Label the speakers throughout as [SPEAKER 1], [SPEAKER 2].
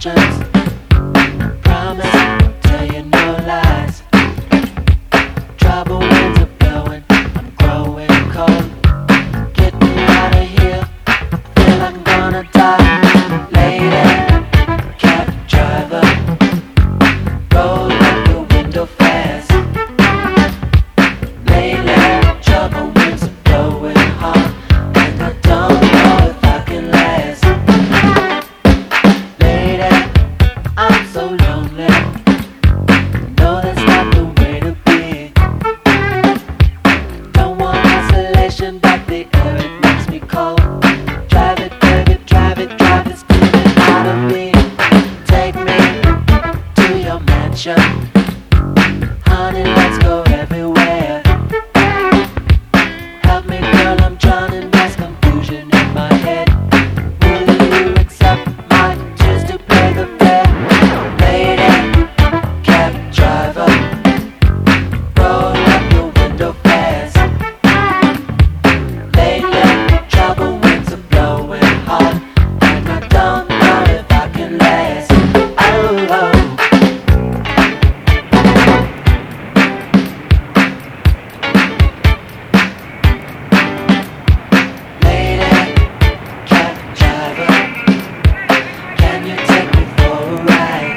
[SPEAKER 1] indulgence. Promise, tell you no lies. Trouble winds are blowing, I'm growing cold. Get me out of here, feel like I'm gonna die. Lady, cab driver, roll up your window fast. Lately, trouble winds are blowing hard, and I don't know if I can last. Lady, I'm so lonely. No, that's not the way to be. Don't want isolation, but the air it makes me cold. Drive it, baby, drive it, drive this demon out of me. Take me to your mansion, honey, let's go everywhere. Help me, girl, I'm drowning, there's confusion in my head. Will you accept my tears to play the fair? Lady, cab driver, roll up your window fast. Lately, trouble winds are blowing hard, and I don't know if I can last. Oh, oh. Lady, cab driver, can you take me for a ride?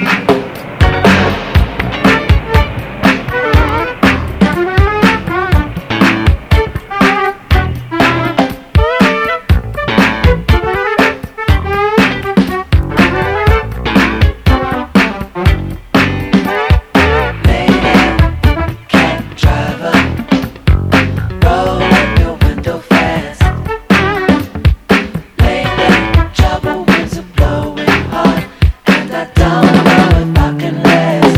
[SPEAKER 1] Lady, cab driver, roll up your window fast. Lately, trouble winds are blowing hard, and I don't know if I can last.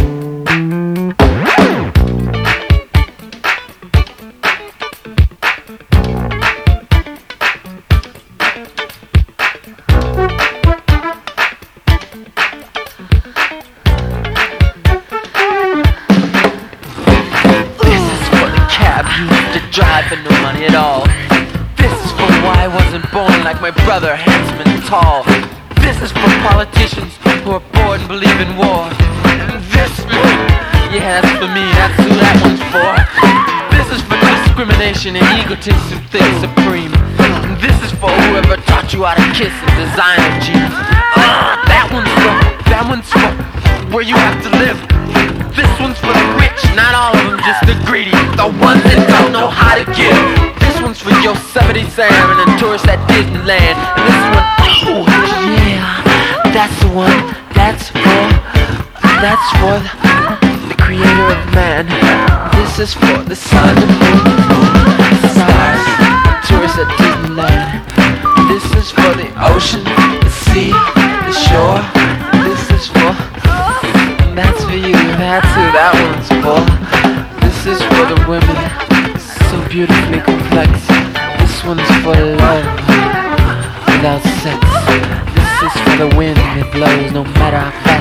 [SPEAKER 2] This is for the cab you used to drive for no money at all. This is for why I wasn't born like my brother, handsome and tall. This is for politicians who are bored and believe in war. And this, yeah, that's for me, that's who that one's for. This is for discrimination and egotists who think supreme. And this is for whoever taught you how to kiss and designer jeans. That one's for where you have to live. This one's for the rich, not all of them, just the greedy, the ones that don't know how to give. This one's for Yosemite Sam and the tourists at Disneyland. And this one, oh yeah, that's the one. That's for the creator of man. This is for the sun, the moon, the stars, the tourists at Disneyland. This is for the ocean, the sea, the shore. This is for, that's for you, that's who that one's for. This is for the women, so beautifully complex. This one's for love, without sex. This is for the wind that blows no matter how fast